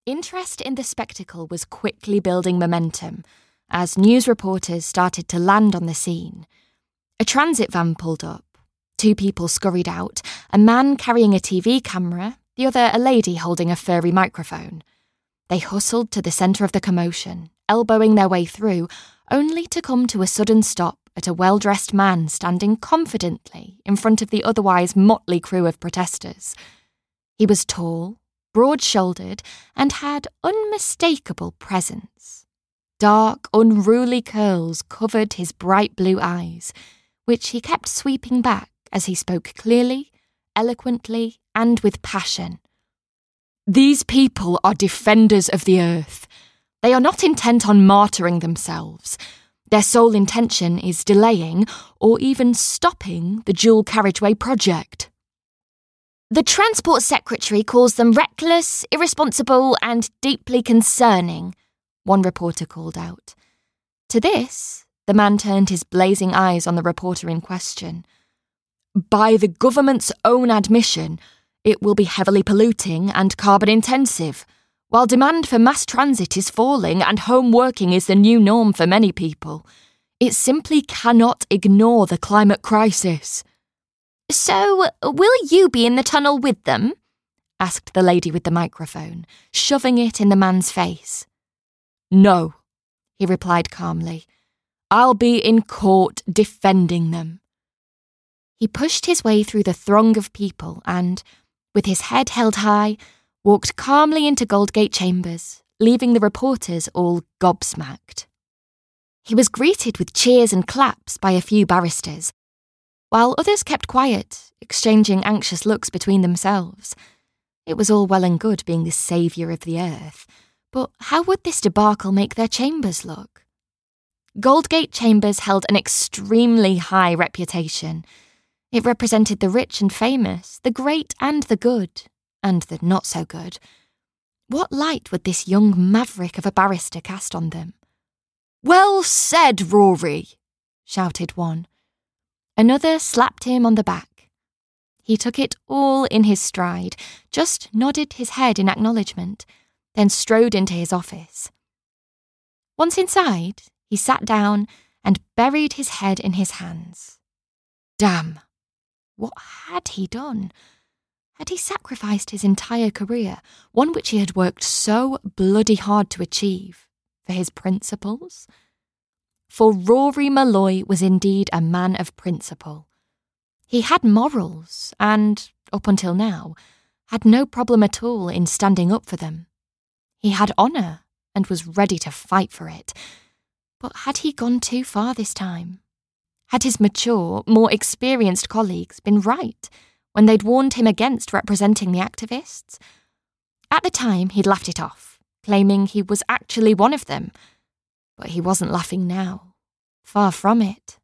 Interest in the spectacle was quickly building momentum as news reporters started to land on the scene. A transit van pulled up. 2 people scurried out, a man carrying a TV camera, the other a lady holding a furry microphone. They hustled to the centre of the commotion, elbowing their way through, only to come to a sudden stop at a well-dressed man standing confidently in front of the otherwise motley crew of protesters. He was tall, broad-shouldered, and had unmistakable presence. Dark, unruly curls covered his bright blue eyes, which he kept sweeping back as he spoke clearly, eloquently, and with passion. These people are defenders of the earth. They are not intent on martyring themselves. Their sole intention is delaying or even stopping the dual carriageway project. The Transport Secretary calls them reckless, irresponsible, and deeply concerning, one reporter called out. To this, the man turned his blazing eyes on the reporter in question. By the government's own admission, it will be heavily polluting and carbon-intensive, while demand for mass transit is falling and home working is the new norm for many people. It simply cannot ignore the climate crisis. So, will you be in the tunnel with them? Asked the lady with the microphone, shoving it in the man's face. No, he replied calmly. I'll be in court defending them. He pushed his way through the throng of people and, with his head held high, walked calmly into Goldgate Chambers, leaving the reporters all gobsmacked. He was greeted with cheers and claps by a few barristers, while others kept quiet, exchanging anxious looks between themselves. It was all well and good being the saviour of the earth, but how would this debacle make their chambers look? Goldgate Chambers held an extremely high reputation. It represented the rich and famous, the great and the good, and the not-so-good. What light would this young maverick of a barrister cast on them? Well said, Rory, shouted one. Another slapped him on the back. He took it all in his stride, just nodded his head in acknowledgement, then strode into his office. Once inside, he sat down and buried his head in his hands. Damn! What had he done? Had he sacrificed his entire career, one which he had worked so bloody hard to achieve, for his principles? For Rory Malloy was indeed a man of principle. He had morals and, up until now, had no problem at all in standing up for them. He had honour and was ready to fight for it. But had he gone too far this time? Had his mature, more experienced colleagues been right when they'd warned him against representing the activists? At the time, he'd laughed it off, claiming he was actually one of them. But he wasn't laughing now. Far from it.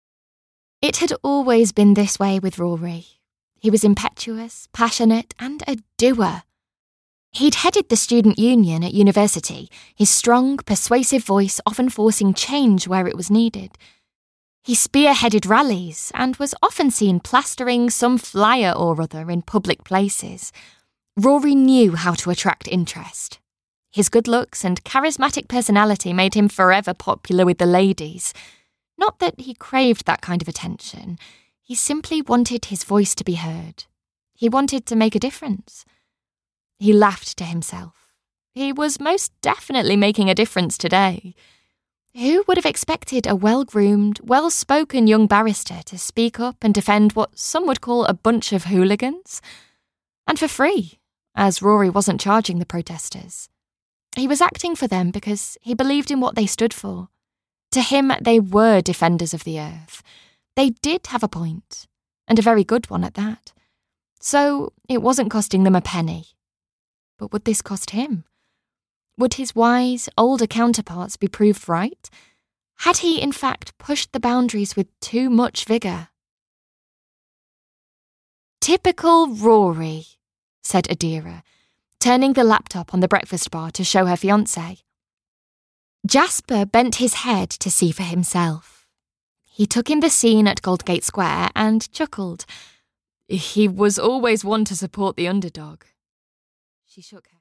It had always been this way with Rory. He was impetuous, passionate, and a doer. He'd headed the student union at university, his strong, persuasive voice often forcing change where it was needed. He spearheaded rallies and was often seen plastering some flyer or other in public places. Rory knew how to attract interest. His good looks and charismatic personality made him forever popular with the ladies. Not that he craved that kind of attention. He simply wanted his voice to be heard. He wanted to make a difference. He laughed to himself. He was most definitely making a difference today. Who would have expected a well-groomed, well-spoken young barrister to speak up and defend what some would call a bunch of hooligans? And for free, as Rory wasn't charging the protesters. He was acting for them because he believed in what they stood for. To him, they were defenders of the earth. They did have a point, and a very good one at that. So it wasn't costing them a penny. But would this cost him? Would his wise, older counterparts be proved right? Had he, in fact, pushed the boundaries with too much vigour? Typical Rory, said Adira, turning the laptop on the breakfast bar to show her fiancé. Jasper bent his head to see for himself. He took in the scene at Goldgate Square and chuckled. He was always one to support the underdog. She shook her